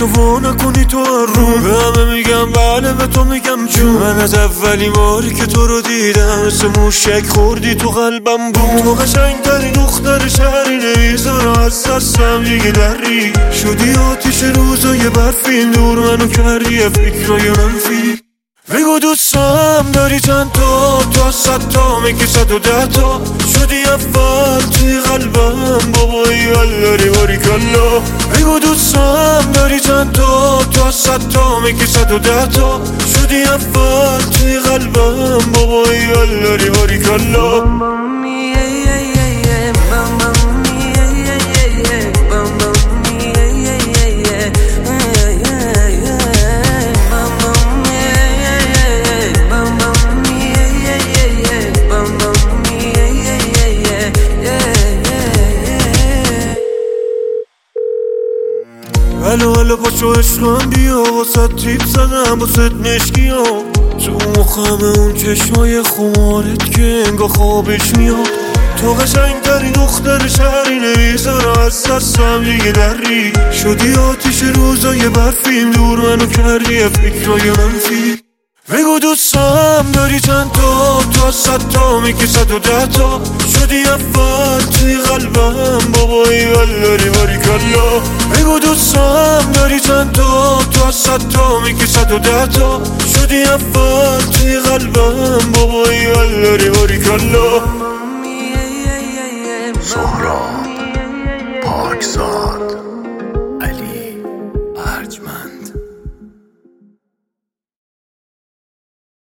تو وا نکنی تو رو. به همه میگم بله، به تو میگم جون. من از اولین باری که تو رو دیدم مثل موشک خوردی تو قلبم بود. تو قشنگترین دختر شهری، نمیذارم از دستم دیگه دری. شدی آتیش روزای برفی، دور منو کردی فکرای منفی. بگو دوستم داری چند تا، تو از 100 تا میگی 110 تا. شدی اول توی قلبم بابایی الاری باریکالله. بگو دوستم داری چند تا، تو از 100 تا میگی 110 تا. شدی اول توی قلبم بابایی الاری باریکالله. الو پاشو عشقم بیا، واسه تیپ زدم واسه مشکی ها. تو مخم اون چشمای خمارت که انگا خوابش میاد. تو قشنگترین دختر شهری، نمیذارم از دستم دیگه دری. شدی آتیش روزای برفیم، دور منو کردی فکرای منفی. بگو دوستم داری چند تا، تو از 100 تا میگی 110 تا. شدی اول توی قلبم بابایی الاری باریکالله. بگو دوستم داری چند تا، تو از 100 تا میگی 110 تا. شدی اول توی قلبم بابایی الاری باریکالله. سهراب پاکزاد.